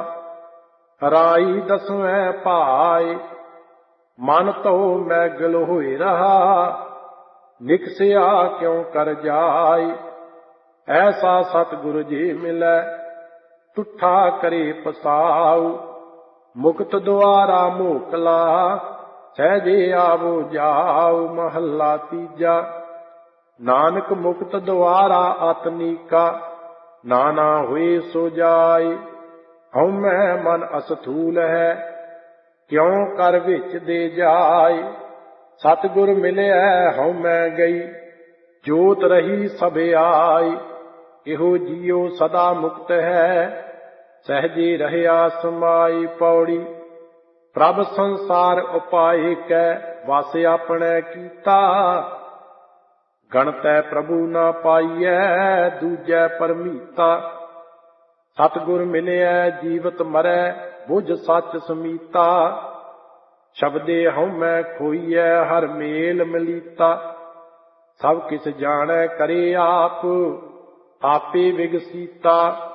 ਰਾਈ ਦਸਵੈਂ ਭਾਏ। ਮਨ ਤੋ ਮੈਗਲ ਹੋਏ ਰਹਾ ਨਿਕਸਿਆ ਕਿਉ ਕਰ ਜਾਈ। ਐਸਾ ਸਤਿਗੁਰ ਜੀ ਮਿਲੈ ਤੁਠਾ ਕਰੇ ਪਸਾਉ। ਮੁਕਤ ਦੁਆਰਾ ਮੋਕਲਾ ਸਹਿਜੇ ਆਵੋ ਜਾਉ। ਮਹੱਲਾ ਤੀਜਾ। ਨਾਨਕ ਮੁਕਤ ਦੁਆਰਾ ਆਤਮੀਕਾ ਨਾਨਾ ਹੋਏ ਸੋ ਜਾਈ। ਹਉਮੈ ਮਨ ਅਸਥੂਲ ਹੈ ਕਿਉ ਕਰ ਵਿੱਚ ਦੇ ਜਾਈ। ਸਤਿਗੁਰ ਮਿਲਿਆ ਹਉਮੈ ਗਈ ਜੋਤ ਰਹੀ ਸਭ ਆਈ। ਇਹੋ ਜੀਉ ਸਦਾ ਮੁਕਤ ਹੈ ਸਹਿਜੇ ਰਹਿਆ ਸਮਾਈ। ਪੌੜੀ ਪ੍ਰਭ ਸੰਸਾਰ ਉਪਾਏ ਕੈ ਵਸ ਆਪਣੇ ਕੀਤਾ। ਗਣਤੈ ਪ੍ਰਭੂ ਨਾ ਪਾਈਐ ਦੂਜੈ ਪਰਮੀਤਾ। ਸਤਿਗੁਰ ਮਿਲਿਆ ਜੀਵਤ ਮਰੈ ਬੁਝ ਸੱਚ ਸਮੀਤਾ। ਸ਼ਬਦੇ ਹਉਮੈ ਖੋਈਐ ਹਰ ਮੇਲ ਮਲੀਤਾ। ਸਭ ਕਿਛ ਜਾਣੈ ਕਰੇ ਆਪ ਆਪੇ ਵਿਗਸੀਤਾ।